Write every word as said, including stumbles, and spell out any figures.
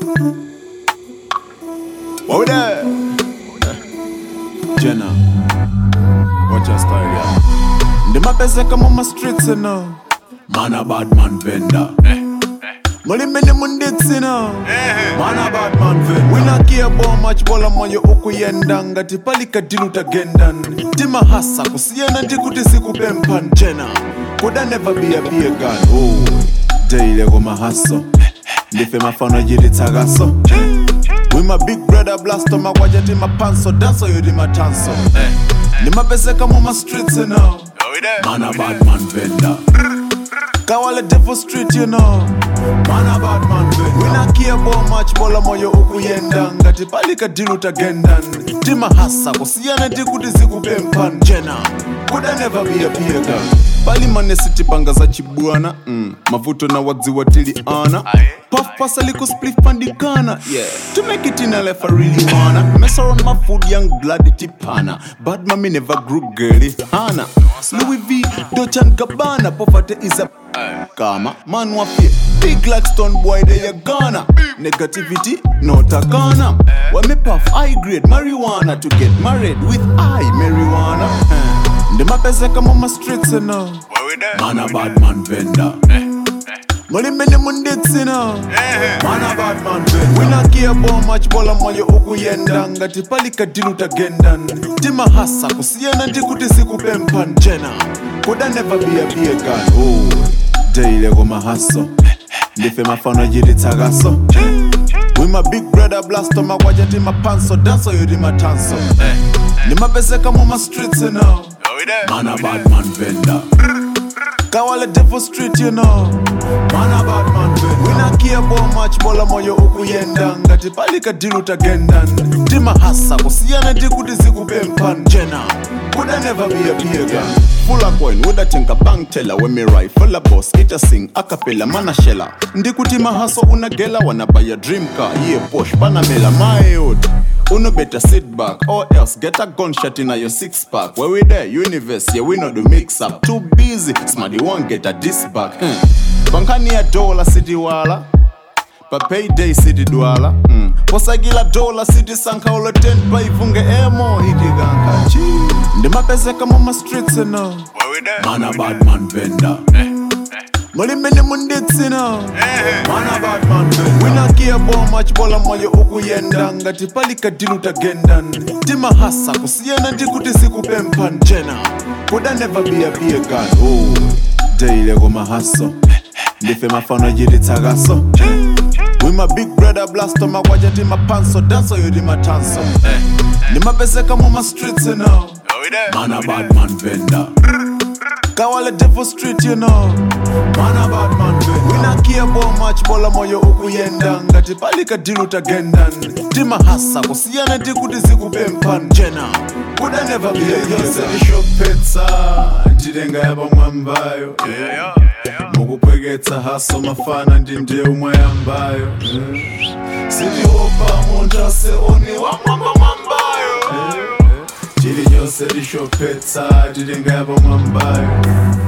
Oh there, Jenna, watch your style, yeah. The map is like I'm on my streets, you know. Man a bad man vendor. Money many mundits, you know. Man a bad man vendor. We not care about much, bola moyo uku yendanga. Tipalika diluta gendan. Tima hasa kusiyana ndikuti siku pempan. Jenna, could I never be a beer gun? Oh, daily go my hustle. Life my phone jiri tagaso. We my big brother blaster my wajati my panso. Dance you di my tanso. Ni mapese kama my streets, you know. Man a bad man vendor. Kawale devil street, you know. Man a bad man vendor. We not care about much, bola moyo uku yendanga. Tipalika diluta gendan. Tima hasa kusiyana ndikuti siku pempan. Jenna, could I never be a peer gun? Bali mane city banga za chibuana. mm. Mavuto na wadzi watili ana. Puff pass a little split pandikana. Yeah, to make it in a life I really wanna mess around my food, young bloody tipana. Bad mommy never grew girly Hana. Louis V, Dolce and Gabbana. Poverty is a karma. Man wa fear big like stone boy they are gonna. Negativity, no takana. When me puff high grade marijuana to get married with I marijuana. The map is like I'm on my streets, you know. Man a bad man vendor. Money many mundits, you know. Man a bad man vendor. We not care about much, bola moyo uku yendanga. Tipalika diluta gendan. Tima hasa kusiyana ndikuti siku pempan. Jenna, could I never be a beer gun? Oh, daily go my hustle. Life my phone jiri tagaso. We my big brother blaster my wajati my panso. Dance you di my tanso. Ni mapese kama my streets, you know. Man a bad man vendor. Kawale devil street, you know. Man a bad man vendor. We not care about much, bola moyo uku yendanga. Tipalika diluta gendan. Tima hasa kusiyana ndikuti siku pempan. Jenna, could I never be a beer gun? Full of coin, would I think a bank teller? When me rifle a boss, it a sing, a cappella, man a shella. Ndikuti mahaso una gela, wanna buy a dream car. Yeah, Porsche, Panamera, my youth. Uno better sit back, or else get a gunshot in your six pack. Where we there, universe, yeah, we know the mix up. Too busy, smarty won't get a disc back. Hmm. Bankani a dollar city wala, pa payday city dwala. Hmm. Posagila dollar city sanka all ten pa ifunge emo hiti ganka chi. The mapese kama my streets, you know. Where we there? Man a bad man vendor. Money many mundits, you know. Man a bad man vendor. We not care about much, bola moyo uku yendanga. Tipalika diluta gendan. Tima hasa kusiyana ndikuti siku pempan. Jenna, could I never be a beer gun? Oh, daily go my hustle. Life my phone jiri tagaso. We my big brother blaster my wajati my panso. Dance you di my tanso. Ni mapese kama my streets, you know. Man a bad man vendor. Kawale devil street, you know. Man a bad man vendor. We not care about much, bola moyo uku yendanga. Tipalika diluta gendan. Tima hasa kusiyana ndikuti siku pempan. Jenna, could I never be a beer gun? Shopetsa, jidenga yaba mwambayo. Mukupwegeta haso mafana ndimde umwayambayo. Sidi wopa monta se oni wa mamba mambayo. Jiri nyose di shopetsa, jidenga yaba mwambayo.